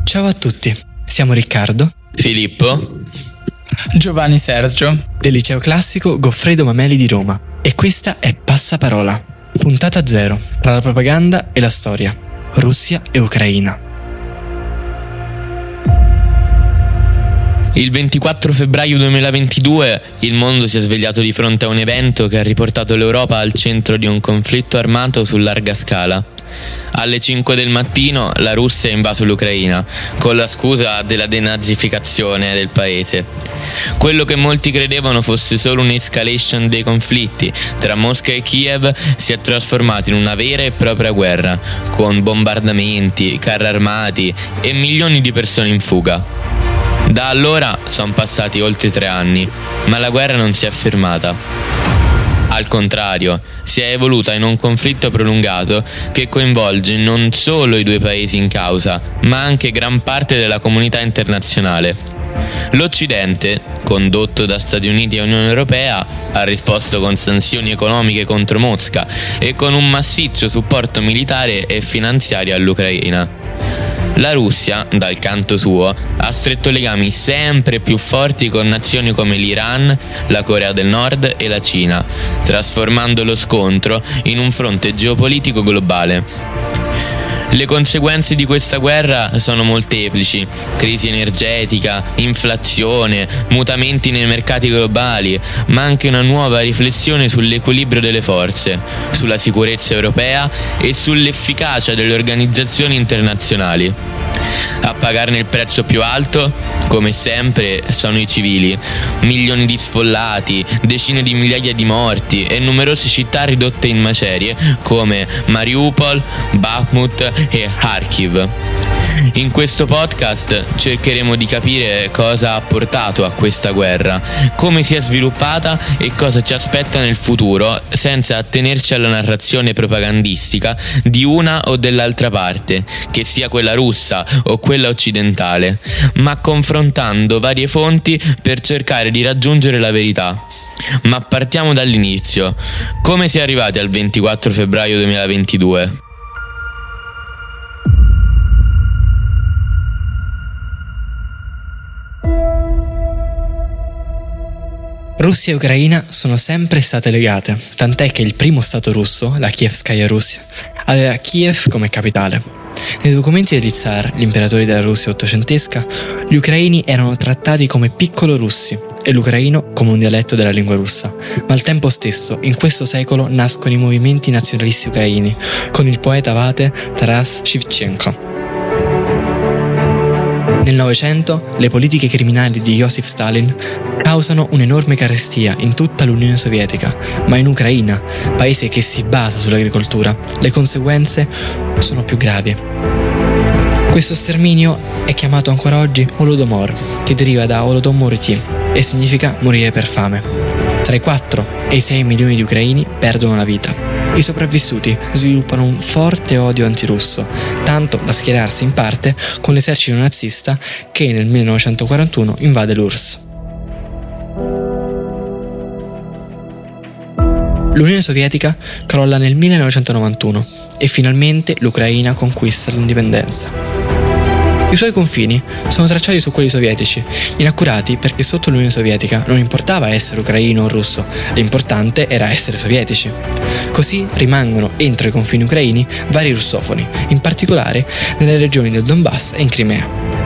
Ciao a tutti, siamo Riccardo, Filippo, Giovanni Sergio del Liceo Classico Goffredo Mameli di Roma e questa è Passaparola, puntata 0, tra la propaganda e la storia, Russia e Ucraina. il 24 febbraio 2022 il mondo si è svegliato di fronte a un evento che ha riportato l'Europa al centro di un conflitto armato su larga scala. Alle 5 del mattino la Russia ha invaso l'Ucraina con la scusa della denazificazione del paese. Quello che molti credevano fosse solo un'escalation dei conflitti tra Mosca e Kiev si è trasformato in una vera e propria guerra, con bombardamenti, carri armati e milioni di persone in fuga. Da allora sono passati oltre 3 anni, ma la guerra non si è fermata. Al contrario, si è evoluta in un conflitto prolungato che coinvolge non solo i due paesi in causa, ma anche gran parte della comunità internazionale. L'Occidente, condotto da Stati Uniti e Unione Europea, ha risposto con sanzioni economiche contro Mosca e con un massiccio supporto militare e finanziario all'Ucraina. La Russia, dal canto suo, ha stretto legami sempre più forti con nazioni come l'Iran, la Corea del Nord e la Cina, trasformando lo scontro in un fronte geopolitico globale. Le conseguenze di questa guerra sono molteplici: crisi energetica, inflazione, mutamenti nei mercati globali, ma anche una nuova riflessione sull'equilibrio delle forze, sulla sicurezza europea e sull'efficacia delle organizzazioni internazionali. A pagarne il prezzo più alto, come sempre, sono i civili. Milioni di sfollati, decine di migliaia di morti e numerose città ridotte in macerie come Mariupol, Bakhmut e Kharkiv. In questo podcast cercheremo di capire cosa ha portato a questa guerra, come si è sviluppata e cosa ci aspetta nel futuro, senza attenerci alla narrazione propagandistica di una o dell'altra parte, che sia quella russa o quella occidentale, ma confrontando varie fonti per cercare di raggiungere la verità. Ma partiamo dall'inizio. Come si è arrivati al 24 febbraio 2022? Russia e Ucraina sono sempre state legate, tant'è che il primo stato russo, la Kievskaya Russia, aveva Kiev come capitale. Nei documenti degli zar, gli imperatori della Russia ottocentesca, gli ucraini erano trattati come piccolo russi e l'ucraino come un dialetto della lingua russa. Ma al tempo stesso, in questo secolo, nascono i movimenti nazionalisti ucraini, con il poeta abate Taras Shevchenko. Nel Novecento, le politiche criminali di Joseph Stalin causano un'enorme carestia in tutta l'Unione Sovietica, ma in Ucraina, paese che si basa sull'agricoltura, le conseguenze sono più gravi. Questo sterminio è chiamato ancora oggi Holodomor, che deriva da Holodomor e significa morire per fame. Tra i 4 e i 6 milioni di ucraini perdono la vita. I sopravvissuti sviluppano un forte odio antirusso, tanto da schierarsi in parte con l'esercito nazista che nel 1941 invade l'URSS. L'Unione Sovietica crolla nel 1991 e finalmente l'Ucraina conquista l'indipendenza. I suoi confini sono tracciati su quelli sovietici, inaccurati perché sotto l'Unione Sovietica non importava essere ucraino o russo, l'importante era essere sovietici. Così rimangono entro i confini ucraini vari russofoni, in particolare nelle regioni del Donbass e in Crimea.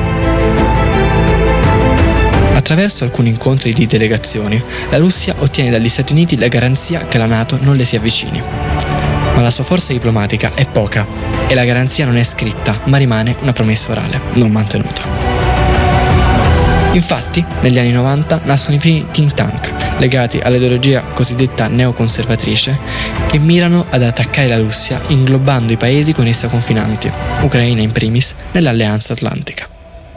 Attraverso alcuni incontri di delegazioni, la Russia ottiene dagli Stati Uniti la garanzia che la NATO non le si avvicini. Ma la sua forza diplomatica è poca e la garanzia non è scritta, ma rimane una promessa orale, non mantenuta. Infatti, negli anni 90 nascono i primi think tank legati all'ideologia cosiddetta neoconservatrice che mirano ad attaccare la Russia inglobando i paesi con essa confinanti, Ucraina in primis, nell'Alleanza Atlantica.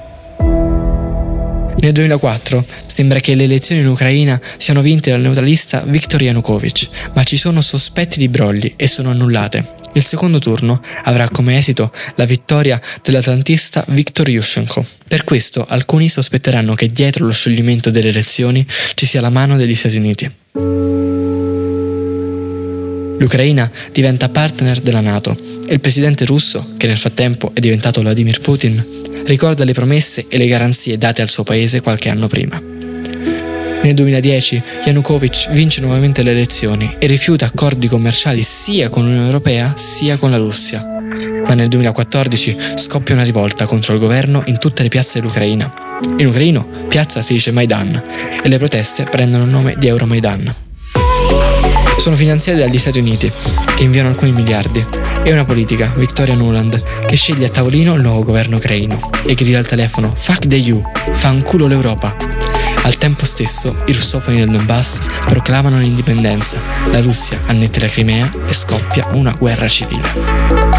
Nel 2004 sembra che le elezioni in Ucraina siano vinte dal neutralista Viktor Yanukovych, ma ci sono sospetti di brogli e sono annullate. Il secondo turno avrà come esito la vittoria dell'atlantista Viktor Yushchenko. Per questo alcuni sospetteranno che dietro lo scioglimento delle elezioni ci sia la mano degli Stati Uniti. L'Ucraina diventa partner della NATO e il presidente russo, che nel frattempo è diventato Vladimir Putin, ricorda le promesse e le garanzie date al suo paese qualche anno prima. Nel 2010 Yanukovych vince nuovamente le elezioni e rifiuta accordi commerciali sia con l'Unione Europea sia con la Russia. Ma nel 2014 scoppia una rivolta contro il governo in tutte le piazze dell'Ucraina. In ucraino piazza si dice Maidan e le proteste prendono il nome di Euromaidan. Sono finanziati dagli Stati Uniti, che inviano alcuni miliardi, e una politica, Victoria Nuland, che sceglie a tavolino il nuovo governo ucraino e grida al telefono "Fuck the EU, fanculo l'Europa". Al tempo stesso, i russofoni del Donbass proclamano l'indipendenza, la Russia annette la Crimea e scoppia una guerra civile.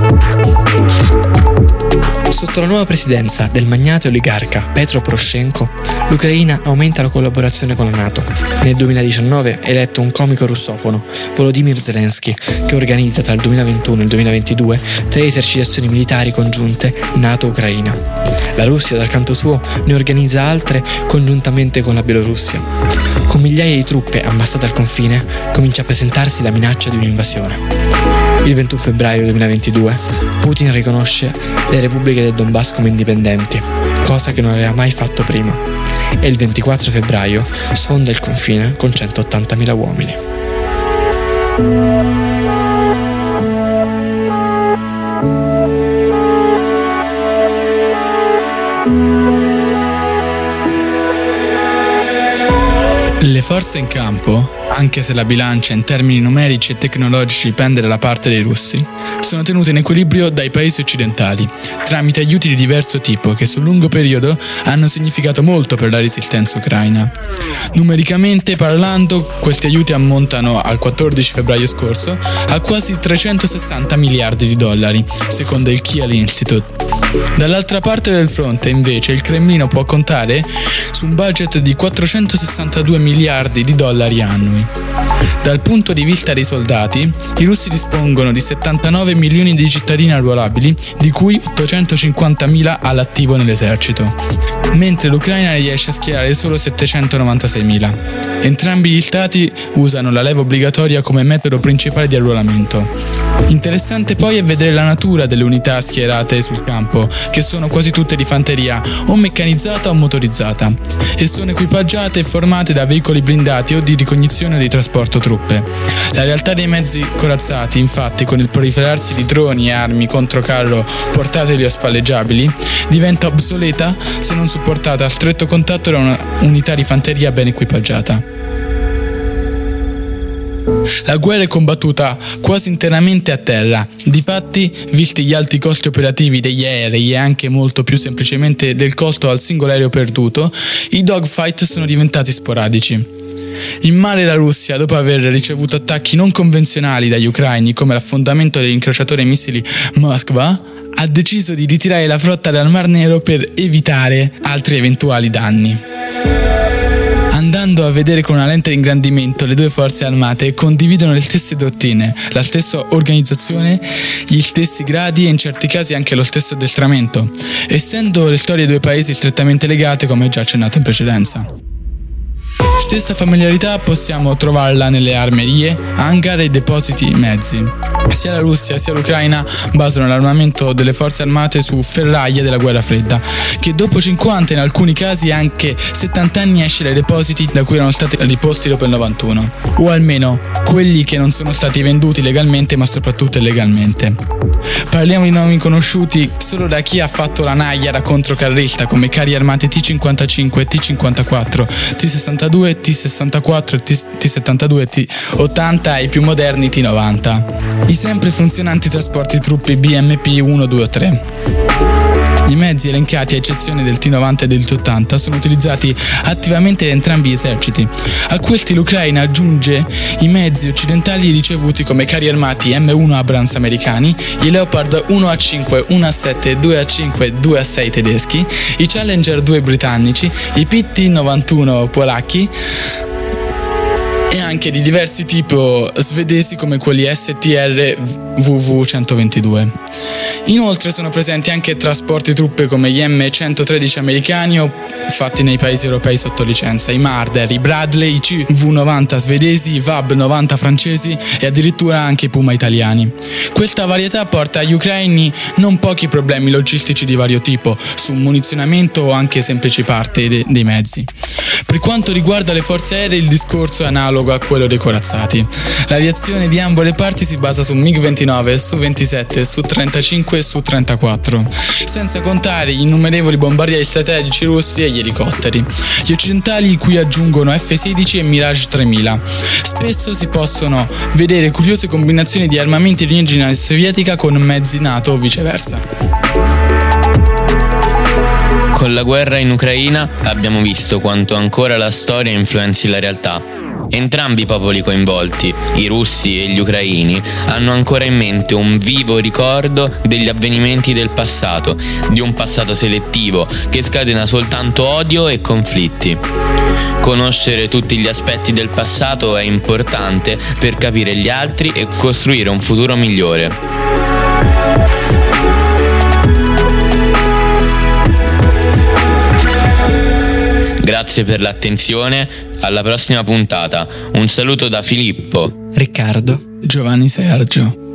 Sotto la nuova presidenza del magnate oligarca Petro Poroshenko, l'Ucraina aumenta la collaborazione con la NATO. Nel 2019 è eletto un comico russofono, Volodymyr Zelensky, che organizza tra il 2021 e il 2022 3 esercitazioni militari congiunte NATO-Ucraina. La Russia, dal canto suo, ne organizza altre congiuntamente con la Bielorussia. Con migliaia di truppe ammassate al confine, comincia a presentarsi la minaccia di un'invasione. Il 21 febbraio 2022 Putin riconosce le repubbliche del Donbass come indipendenti, cosa che non aveva mai fatto prima, e il 24 febbraio sfonda il confine con 180.000 uomini. Le forze in campo, anche se la bilancia in termini numerici e tecnologici pende dalla parte dei russi, sono tenute in equilibrio dai paesi occidentali, tramite aiuti di diverso tipo che sul lungo periodo hanno significato molto per la resistenza ucraina. Numericamente parlando, questi aiuti ammontano al 14 febbraio scorso a quasi 360 miliardi di dollari, secondo il Kiel Institute. Dall'altra parte del fronte, invece, il Cremlino può contare su un budget di 462 miliardi di dollari annui. Dal punto di vista dei soldati, i russi dispongono di 79 milioni di cittadini arruolabili, di cui 850.000 all'attivo nell'esercito, mentre l'Ucraina riesce a schierare solo 796.000. Entrambi gli stati usano la leva obbligatoria come metodo principale di arruolamento. Interessante poi è vedere la natura delle unità schierate sul campo, che sono quasi tutte di fanteria, o meccanizzata o motorizzata, e sono equipaggiate e formate da veicoli blindati o di ricognizione o di trasporto truppe. La realtà dei mezzi corazzati, infatti, con il proliferarsi di droni e armi controcarro portatili o spalleggiabili, diventa obsoleta se non supportata a stretto contatto da una unità di fanteria ben equipaggiata. La guerra è combattuta quasi interamente a terra. Difatti, visti gli alti costi operativi degli aerei e anche molto più semplicemente del costo al singolo aereo perduto, i dogfight sono diventati sporadici. In mare la Russia, dopo aver ricevuto attacchi non convenzionali dagli ucraini come l'affondamento dell'incrociatore missili Moskva, ha deciso di ritirare la flotta dal Mar Nero per evitare altri eventuali danni. Andando a vedere con una lente di ingrandimento, le due forze armate condividono le stesse dottrine, la stessa organizzazione, gli stessi gradi e in certi casi anche lo stesso addestramento, essendo le storie dei due paesi strettamente legate, come già accennato in precedenza. Stessa familiarità possiamo trovarla nelle armerie, hangar e depositi mezzi. Sia la Russia sia l'Ucraina basano l'armamento delle forze armate su ferraglie della guerra fredda, che dopo 50 e in alcuni casi anche 70 anni esce dai depositi da cui erano stati riposti dopo il 91, o almeno quelli che non sono stati venduti legalmente ma soprattutto illegalmente. Parliamo di nomi conosciuti solo da chi ha fatto la naia da controcarrista, come carri armati T-55, T-54, T-62, T-64, T-72, T-80 e i più moderni T-90. I sempre funzionanti trasporti truppe BMP 1, 2 o 3. I mezzi elencati, a eccezione del T-90 e del T-80, sono utilizzati attivamente da entrambi gli eserciti. A questi l'Ucraina aggiunge i mezzi occidentali ricevuti come carri armati M1 Abrams americani, i Leopard 1A5, 1A7, 2A5, 2A6 tedeschi, i Challenger 2 britannici, i PT-91 polacchi, e anche di diversi tipi svedesi come quelli STR VV-122. Inoltre sono presenti anche trasporti truppe come gli M113 americani o fatti nei paesi europei sotto licenza, i Marder, i Bradley, i CV-90 svedesi, i VAB-90 francesi e addirittura anche i Puma italiani. Questa varietà porta agli ucraini non pochi problemi logistici di vario tipo, su munizionamento o anche semplici parti dei mezzi. Per quanto riguarda le forze aeree, il discorso è analogo a quello dei corazzati. L'aviazione di ambo le parti si basa su MiG-29, Su-27, Su-35 e Su-34, senza contare gli innumerevoli bombardieri strategici russi e gli elicotteri. Gli occidentali qui aggiungono F-16 e Mirage 3000. Spesso si possono vedere curiose combinazioni di armamenti di origine sovietica con mezzi NATO o viceversa. Con la guerra in Ucraina abbiamo visto quanto ancora la storia influenzi la realtà. Entrambi i popoli coinvolti, i russi e gli ucraini, hanno ancora in mente un vivo ricordo degli avvenimenti del passato, di un passato selettivo che scatena soltanto odio e conflitti. Conoscere tutti gli aspetti del passato è importante per capire gli altri e costruire un futuro migliore. Grazie per l'attenzione, alla prossima puntata. Un saluto da Filippo, Riccardo, Giovanni Sergio.